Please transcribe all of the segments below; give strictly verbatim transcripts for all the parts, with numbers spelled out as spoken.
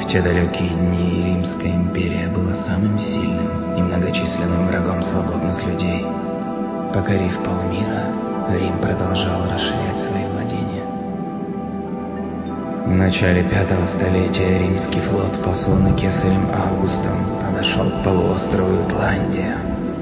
те далекие дни Римская империя была самым сильным и многочисленным врагом свободных людей. Покорив полмира, Рим продолжал расширять свои владения. В начале пятого столетия римский флот, посланный кесарем Августом, подошел к полуострову Итландия.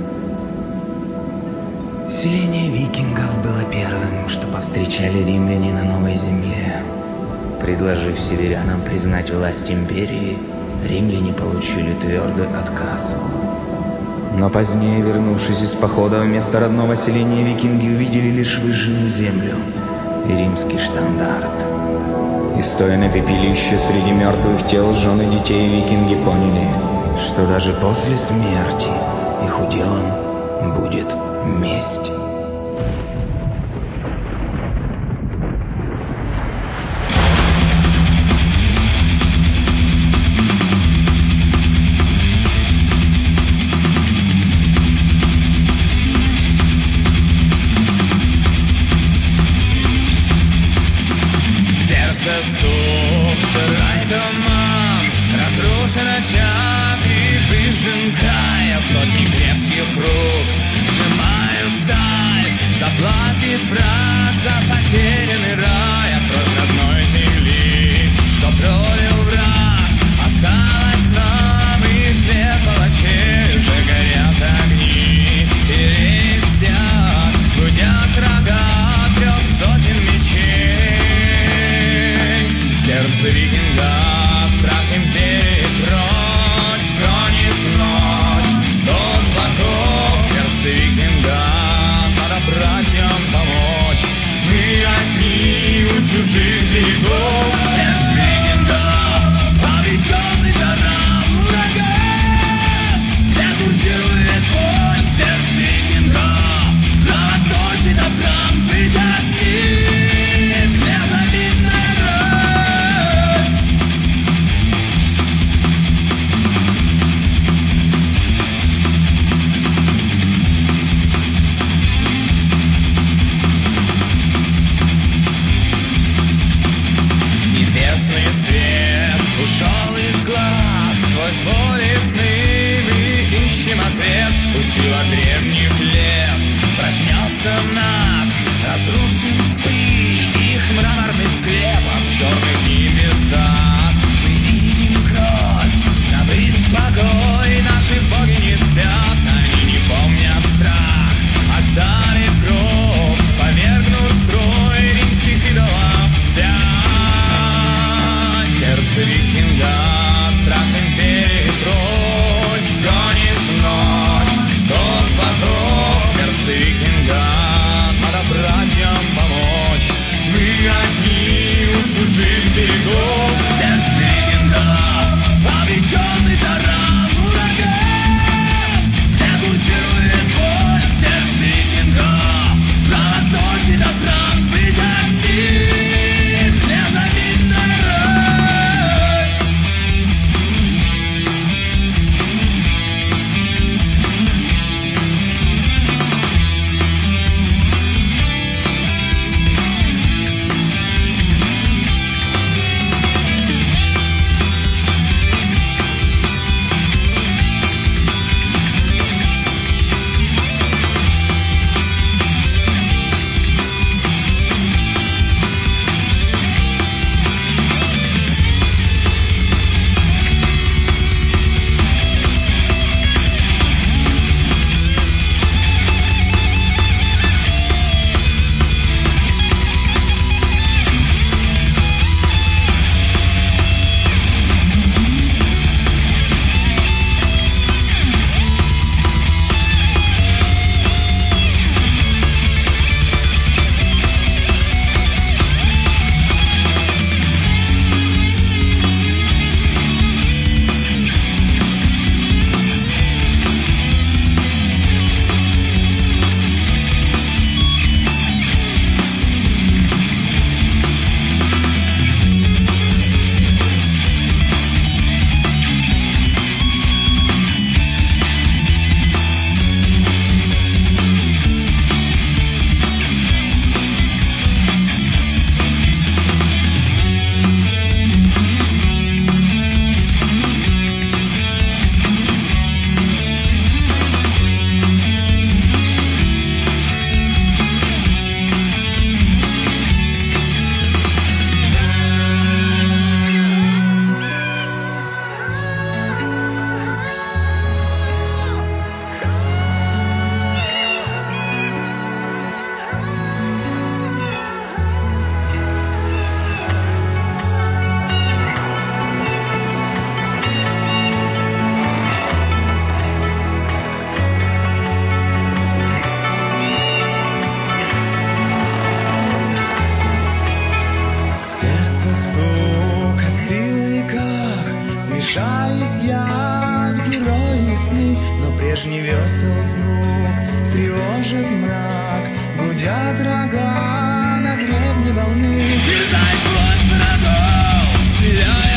Селение викингов было первым, что повстречали римляне на новой земле. Предложив северянам признать власть империи, римляне получили твердый отказ. Но позднее, вернувшись из похода, вместо родного селения викинги увидели лишь выжженную землю и римский штандарт. И стоя на пепелище среди мертвых тел жен и детей, викинги поняли, что даже после смерти их уделом будет месть. Сжимаю сталь, Мешаюсь я в герои сны, но прежний весел звук тревожит мрак. Гудят рога на гребне волны. Терзай хвост врагов,